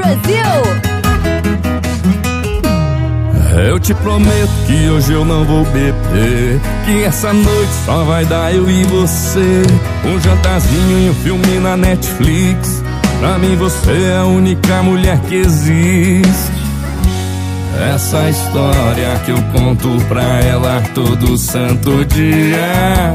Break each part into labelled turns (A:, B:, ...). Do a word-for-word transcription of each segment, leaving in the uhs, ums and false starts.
A: Brasil!
B: Eu te prometo que hoje eu não vou beber, que essa noite só vai dar eu e você. Um jantarzinho e um filme na Netflix. Pra mim você é a única mulher que existe. Essa história que eu conto pra ela todo santo dia.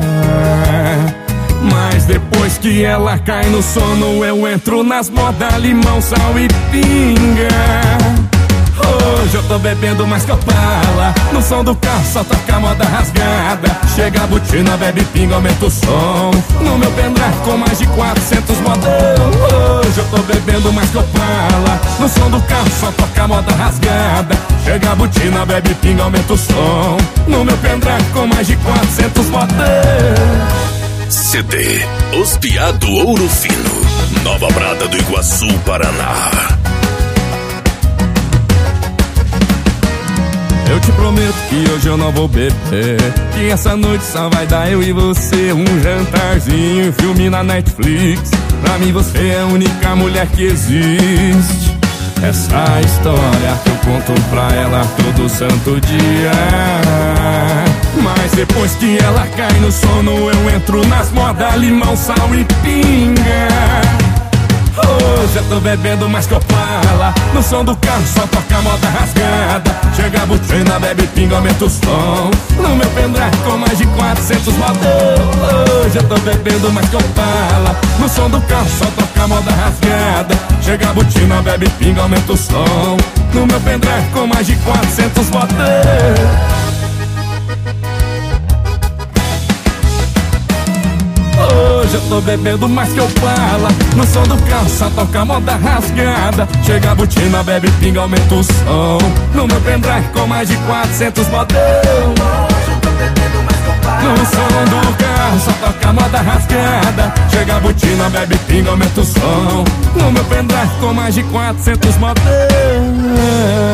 B: Mas depois que ela cai no sono, eu entro nas modas limão, sal e pinga. Hoje eu tô bebendo mais que Opala. No som do carro só toca moda rasgada. Chega a botina, bebe pinga, aumenta o som. No meu pendrive com mais de quatrocentos modão. Hoje eu tô bebendo mais que Opala. No som do carro só toca moda rasgada. Chega a botina, bebe pinga, aumenta o som. No meu pendrive com mais de quatrocentos modão.
C: C D Os Piá do Ouro Fino, Nova Prata do Iguaçu, Paraná.
B: Eu te prometo que hoje eu não vou beber, que essa noite só vai dar eu e você. Um jantarzinho, um filme na Netflix. Pra mim você é a única mulher que existe. Essa história que eu conto pra ela todo santo dia. Mas depois que ela cai no sono, eu entro nas modas limão, sal e pinga. Hoje eu tô bebendo mais que Opala. No som do carro só toca moda rasgada. Chega a botina, bebe pinga, aumenta o som. No meu pendrive com mais de quatrocentos modão. Hoje eu tô bebendo mais que Opala. No som do carro só toca moda rasgada. Chega a botina, bebe pinga, aumenta o som. No meu pendrive com mais de quatrocentos modão. Hoje eu tô bebendo mais que Opala. No som do carro só toca moda rasgada. Chega a botina, bebe pinga, aumenta o som. No meu pendrive com mais de quatrocentos modão. Hoje eu tô bebendo mais que Opala. No som do carro só toca moda rasgada. Chega a botina, bebe pinga, aumenta o som. No meu pendrive com mais de quatrocentos modão.